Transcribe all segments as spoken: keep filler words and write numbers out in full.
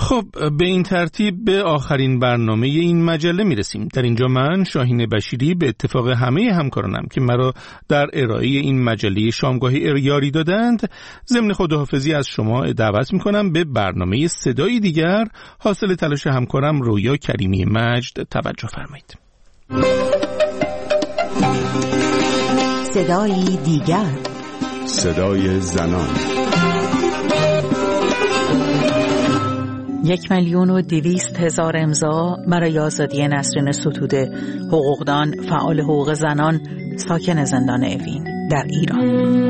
خب به این ترتیب به آخرین برنامه این مجله میرسیم. در اینجا من شاهین بشیری به اتفاق همه همکارانم که مرا در ارائه این مجله شامگاهی یاری دادند ضمن خداحافظی از شما دعوت میکنم به برنامه صدای دیگر حاصل تلاش همکارم رویا کریمی مجد توجه فرمایید. صدای دیگر، صدای زنان. یک میلیون و دویست هزار امضا برای آزادی نسرین ستوده، حقوقدان، فعال حقوق زنان، ساکن زندان اوین در ایران.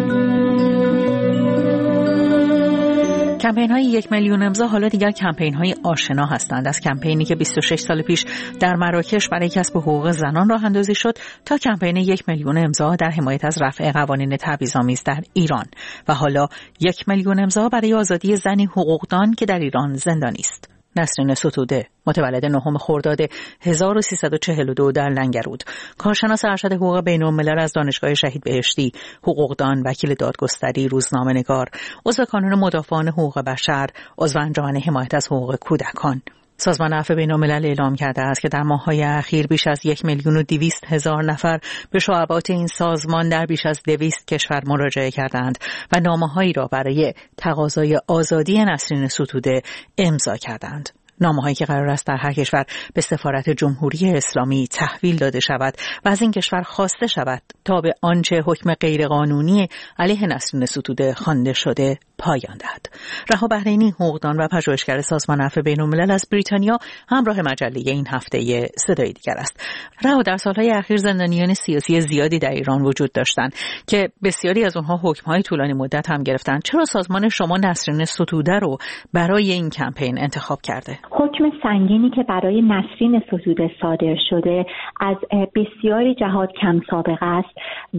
کمپین های یک میلیون امضا حالا دیگر کمپین های آشنا هستند، از کمپینی که بیست و شش سال پیش در مراکش برای کسب حقوق زنان راه اندازی شد تا کمپین یک میلیون امضا در حمایت از رفع قوانین تبعیض‌آمیز در ایران و حالا یک میلیون امضا برای آزادی زنی حقوقدان که در ایران زندانی است. نسرین ستوده، متولد نهم خرداد هزار و سیصد و چهل و دو در لنگرود، کارشناس ارشد حقوق بین‌الملل از دانشگاه شهید بهشتی، حقوقدان، وکیل دادگستری، روزنامه‌نگار، عضو کانون مدافعان حقوق بشر، عضو انجمن حمایت از حقوق کودکان. سازمان عفو بین‌الملل اعلام کرده است که در ماه‌های اخیر بیش از یک میلیون و دویست هزار نفر به شعبات این سازمان در بیش از دویست کشور مراجعه کردند و نامه‌هایی را برای تقاضای آزادی نسرین ستوده امضا کردند. نامه‌هایی که قرار است در هر کشور به سفارت جمهوری اسلامی تحویل داده شود و از این کشور خواسته شود تا به آنچه حکم غیرقانونی علیه نسرین ستوده خوانده شده پایان دهد. رها بحرینی، حقوقدان و پژوهشگر سازمان عفو بین‌الملل از بریتانیا همراه مجله این هفته صدای دیگر است. رها، در سالهای اخیر زندانیان سیاسی زیادی در ایران وجود داشتند که بسیاری از اونها حکم‌های طولانی مدت هم گرفتند. چرا سازمان شما نسرین ستوده رو برای این کمپین انتخاب کرده؟ حکم سنگینی که برای نسرین ستوده صادر شده از بسیاری جهات کم سابقه است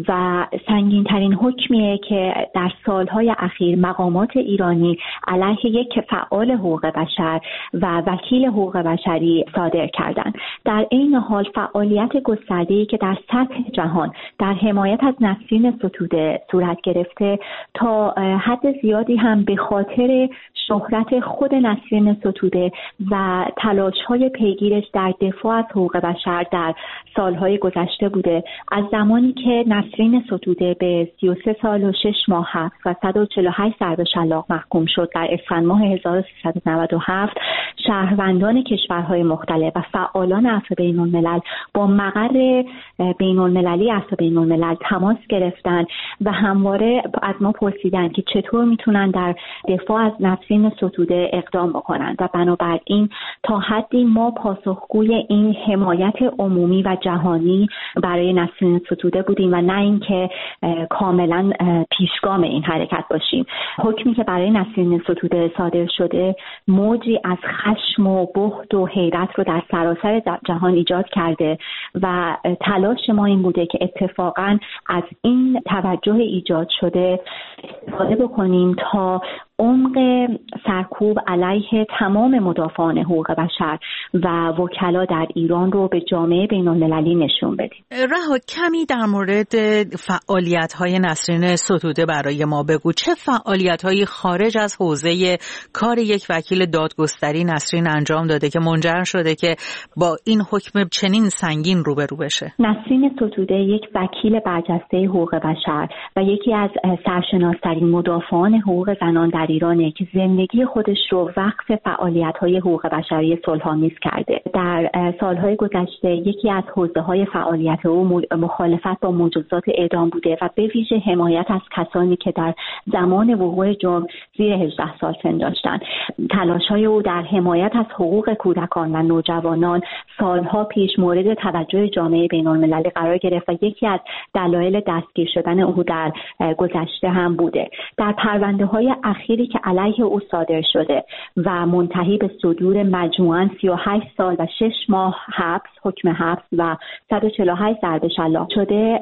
و سنگین ترین حکمیه که در سالهای اخیر مقامات ایرانی علیه یک فعال حقوق بشر و وکیل حقوق بشری صادر کردند. در این حال فعالیت گسترده‌ای که در سطح جهان در حمایت از نسرین ستوده صورت گرفته تا حد زیادی هم به خاطر شهرت خود نسرین ستوده و تلاش‌های پیگیرش در دفاع از حقوق بشر در سالهای گذشته بوده. از زمانی که نسرین ستوده به سی و سه سال و شش ماه حبس و صد و چهل و هشت ضرب شلاق محکوم شد در اسفند ماه هزار و سیصد و نود و هفت، شهروندان کشورهای مختلف و فعالان عفو بین‌الملل با مقر بین‌المللی عفو بین‌الملل تماس گرفتند و همواره از ما پرسیدند که چطور میتونن در دفاع از نسرین ستوده اقدام بکنند و بنابراین تا حدی ما پاسخگوی این حمایت عمومی و جهانی برای نسرین ستوده بودیم و نه اینکه کاملا پیشگام این حرکت باشیم. حکمی که برای نسرین ستوده صادر شده موجی از خشم و بغض و حیرت رو در سراسر جهان ایجاد کرده و تلاش ما این بوده که اتفاقا از این توجه ایجاد شده استفاده بکنیم تا عمق سرکوب علیه تمام مدافعان حقوق بشر و وکلا در ایران رو به جامعه بین‌المللی نشون بدیم. رها، کمی در مورد فعالیت‌های نسرین ستوده برای ما بگو. چه فعالیت‌هایی خارج از حوزه کار یک وکیل دادگستری نسرین انجام داده که منجر شده که با این حکم چنین سنگین روبرو بشه؟ نسرین ستوده یک وکیل برجسته حقوق بشر و یکی از سرشناس‌ترین مدافعان حقوق زنان در ایرانه که زندگی خودش رو وقف فعالیت‌های حقوق بشری صلح‌آمیز کرده. در سالهای گذشته یکی از حوزه‌های فعالیت او مخالفت با مجازات اعدام بوده و به ویژه حمایت از کسانی که در زمان وقوع جرم زیر هجده سال سن داشتند. تلاش‌های او در حمایت از حقوق کودکان و نوجوانان سالها پیش مورد توجه جامعه بین‌المللی قرار گرفت و یکی از دلایل دستگیر شدن او در گذشته هم بوده. در پرونده‌های اخیری که علیه او صادر شده و منتهی به صدور مجموعاً سی و هشت سال و شش ماه حبس، حکم حبس و صد و چهل و هشت ضرب شلاق شده،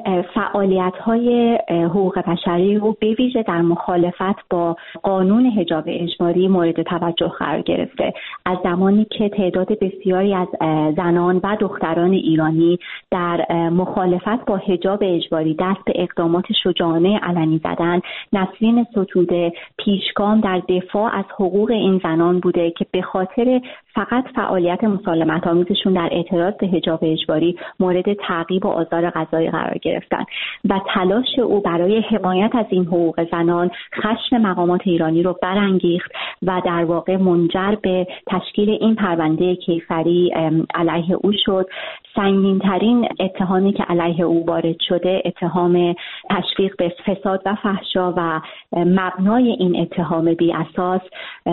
فعالیت‌های حقوق بشری او به ویژه در مخالفت با قانون حجاب اجباری مورد توجه قرار گرفته. از زمانی که تعداد بسیاری از زنان و دختران ایرانی در مخالفت با حجاب اجباری دست به اقدامات شجاعانه علنی زدن، نسرین ستوده پیش پیشگام در دفاع از حقوق این زنان بوده که به خاطر فقط فعالیت مسالمت آمیزشون در اعتراض به حجاب اجباری مورد تعقیب و آزار قضایی قرار گرفتن و تلاش او برای حمایت از این حقوق زنان خشم مقامات ایرانی رو برانگیخت و در واقع منجر به تشکیل این پرونده کیفری علیه او شد. سنگین‌ترین اتهامی که علیه او وارد شده اتهام تشویق به فساد و فحشا و مبنای این اتهام بی اساس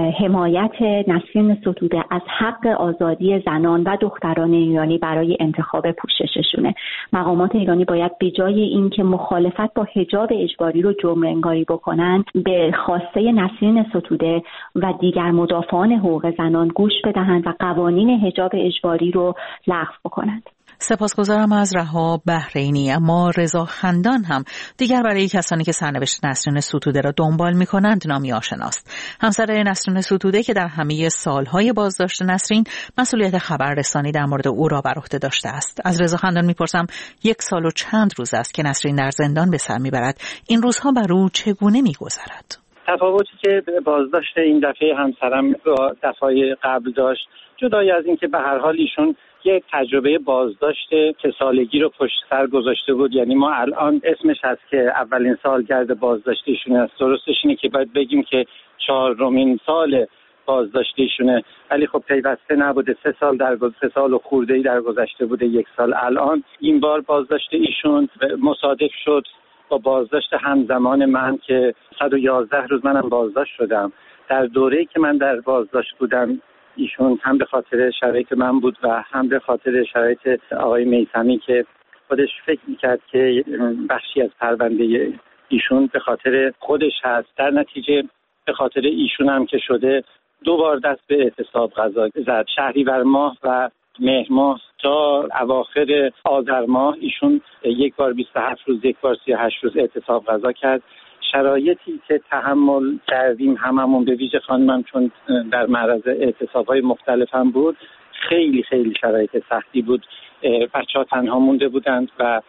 حمایت نسرین ستوده از حق آزادی زنان و دختران ایرانی برای انتخاب پوشششونه. مقامات ایرانی باید به جای اینکه مخالفت با حجاب اجباری رو جرم انگاری بکنن به خواسته نسرین ستوده و دیگر مدافعان حقوق زنان گوش بدهند و قوانین حجاب اجباری رو لغو بکنند. سپاسگزارم از رها بحرینی. اما رضا خندان هم دیگر برای کسانی که سرنوشت نسرین ستوده را دنبال می‌کنند نامی آشناست. همسر نسرین ستوده که در همه سالهای بازداشت نسرین مسئولیت خبررسانی در مورد او را بر عهده داشته است. از رضا خندان می‌پرسم یک سال و چند روز است که نسرین در زندان به سر می‌برد. این روزها بر او چگونه می‌گذرد؟ تفاوتی که بازداشت این دفعه همسرم با دفعه قبل داشت، جدای از این که به هر حال ایشون یک تجربه بازداشت سه سالگی رو پشت سر گذاشته بود، یعنی ما الان اسمش هست که اولین سالگرد بازداشت ایشون است. درستش اینه که باید بگیم که چهارمین سال بازداشت ایشونه، ولی خب پیوسته نبوده. سه سال در سه سال و خورده‌ای در گذشته بوده، یک سال الان. این بار بازداشت ایشون مصادف شد با بازداشت همزمان من که صد و یازده روز منم بازداشت شدم. در دوره‌ای که من در بازداشت بودم ایشون هم به خاطر شرایط من بود و هم به خاطر شرایط آقای میثمی که خودش فکر میکرد که بخشی از پرونده ایشون به خاطر خودش هست. در نتیجه به خاطر ایشون هم که شده دو بار دست به اعتصاب قضا زد. شهریور ماه و مهر ماه تا اواخر آذر ماه ایشون یک بار بیست و هفت روز، یک بار سی و هشت روز اعتصاب قضا کرد. شرایطی که تحمل کردیم هممون، به ویژه خانمم چون در معرض اعتصاب‌های مختلف هم بود، خیلی خیلی شرایط سختی بود. بچه‌ها تنها مونده بودند و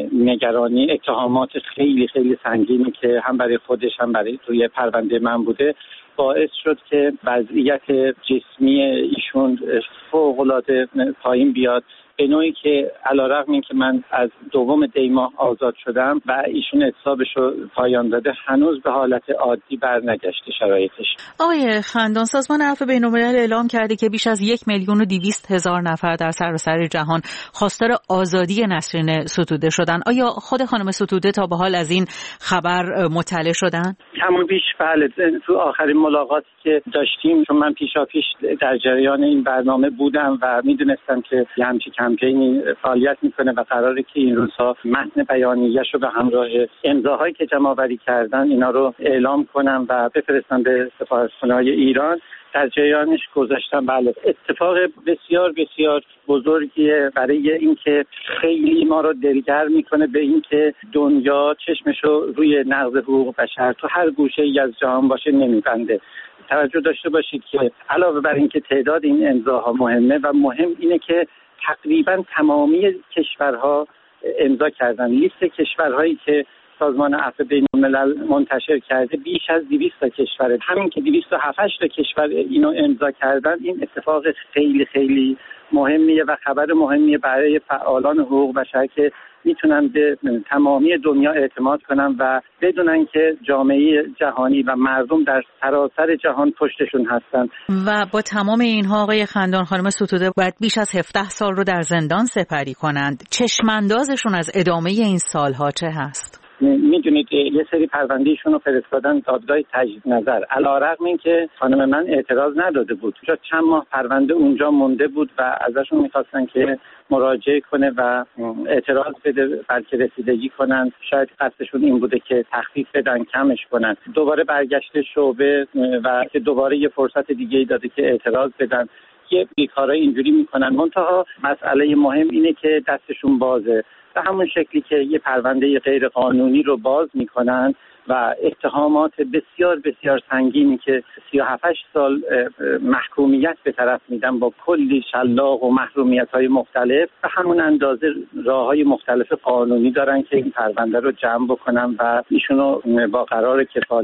نگرانی، اتهامات خیلی خیلی سنگینی که هم برای خودش هم برای توی پرونده من بوده باعث شد که وضعیت جسمی ایشون فوق‌العاده پایین بیاد، به نوعی که علی‌رغم این که من از دوم دی ماه آزاد شدم و ایشون اعتصابش رو پایان داده، هنوز به حالت عادی برنگشته شرایطش. آقای خندان، سازمان عفو بین‌الملل اعلام کرده که بیش از یک میلیون و دویست هزار نفر در سراسر جهان خواستار آزادی نسرین ستوده شدن. آیا خود خانم ستوده تا به حال از این خبر مطلع شدن؟ کم و بیش بله. تو آخرین ملاقاتی که داشتیم، چون من پیشاپیش در جریان این برنامه بودم و میدونستم که یه همچین کمپینی فعالیت میکنه و قراره که این روزها متن بیانیه‌شو به همراه امضاهایی که جمع‌آوری کردن اینا رو اعلام کنم و بفرستم به سفارتخانه‌های ایران. در جریانش گذاشتم. بله، اتفاق بسیار بسیار بزرگیه برای اینکه خیلی ما رو دلگرم میکنه به اینکه دنیا چشمشو روی نقض حقوق بشر تو هر گوشه‌ای از جهان باشه نمیبنده. توجه داشته باشید که علاوه بر اینکه تعداد این امضاها مهمه و مهم اینه که تقریبا تمامی کشورها امضا کردن. لیست کشورهایی که سازمان عفو بین‌الملل منتشر کرده بیش از دویست تا کشوره. همین که دویست و هفت تا کشور اینو امضا کردن، این اتفاق خیلی خیلی مهمیه و خبر مهمیه برای فعالان حقوق بشر که میتونن به تمامی دنیا اعتماد کنن و بدونن که جامعه جهانی و مردم در سراسر جهان پشتشون هستن. و با تمام اینها آقای خندان، خانم ستوده باید بیش از هفده سال رو در زندان سپری کنند. چشماندازشون از ادامه این سالها چه هست؟ میدونید یه سری پروندهشون رو فرستادن دادگاه تجدید نظر، علی‌رغم اینکه خانم من اعتراض نداده بود. چند ماه پرونده اونجا مونده بود و ازشون میخواستن که مراجعه کنه و اعتراض بده، بلکه رسیدگی کنن. شاید قصدشون این بوده که تخفیف بدن، کمش کنن. دوباره برگشته شعبه و که دوباره یه فرصت دیگه داده که اعتراض بدن. یه بیکارای اینجوری میکنن. منتها مسئله مهم اینه که دستشون بازه. به همون شکلی که یه پرونده غیر قانونی رو باز میکنن و اتهامات بسیار بسیار سنگینی که سی و هفت سال محکومیت به طرف میدن با کلی شلاق و محرومیت‌های مختلف، به همون اندازه راه‌های مختلف قانونی دارن که این پرونده رو جمع بکنن و ایشونو با قرار کفالت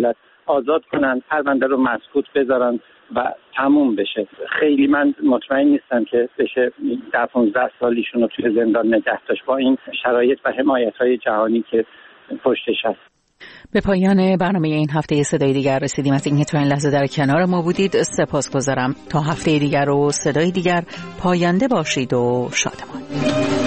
آزاد کنن، پرونده رو مسکوت بذارن و تموم بشه. خیلی من مطمئن نیستم که بشه در پانزده سالیشون رو توی زندان نگه داشت با این شرایط و حمایت‌های جهانی که پشتش هست. به پایان برنامه این هفته صدای دیگر رسیدیم. از اینکه تا این لحظه در کنار ما بودید سپاسگزارم. تا هفته دیگر و صدای دیگر پاینده باشید و شادمان.